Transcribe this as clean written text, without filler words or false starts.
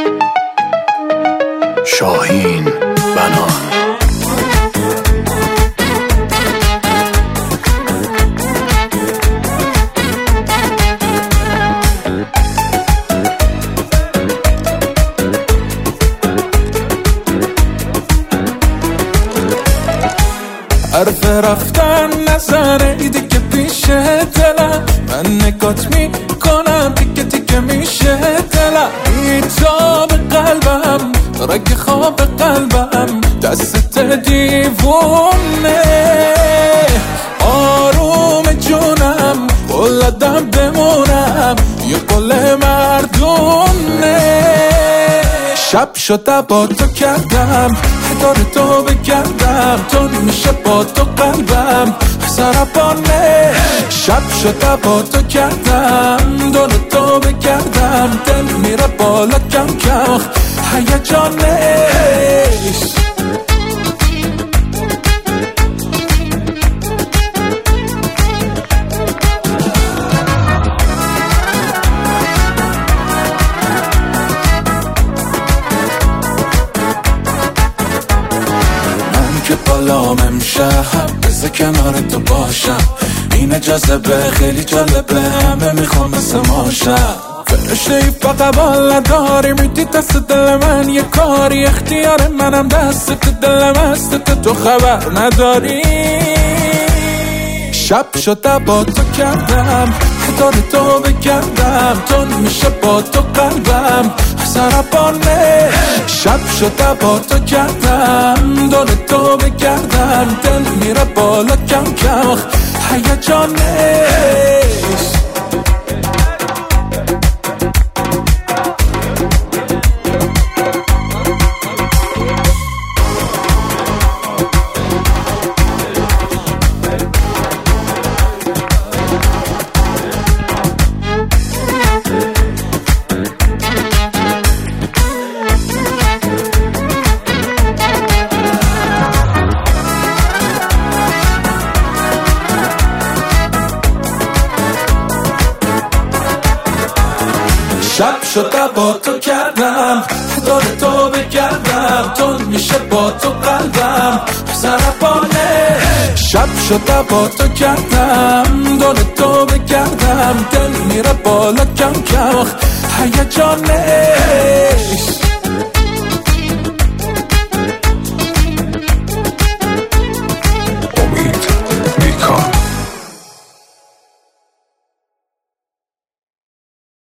شاهین بنان. حرف رفتن نزنه دیگه پیش دلم، من نگات میکنم دیگه دیگه میشه دلم. بیتاب قلبم رگ خواب قلبم دست دیوونه، آروم جونم قلدم بمونم یه قل مردونه. شب شده با تو کردم دور تو بگردم، تو میشه با تو قلبم سرپانه. شب شده با تو کردم دور تو بگردم، دل میره بالا کم کم هیجانه. که بالام امشب بذار کنار تو باشم، این جذبه خیلی جالبه، همه میخوام مثل ماشم. فرشته ای فقط بال نداری، میدی دست دل من یه کاری، اختیار منم دست دلم هست تو خبر نداری. شب شده با تو کردم دور تو بگردم، تو میشه با تو قلبم سرپانه. شب شده با تو کردم دور تو بگردم، دل میره بالا کم کم هیجانه. شب شده با تو کردم دور تو بگردم، تو میشه با تو قلبم سرپانه. شب شده با تو کردم دور تو بگردم، دل میره بالا کم کم هیجانه.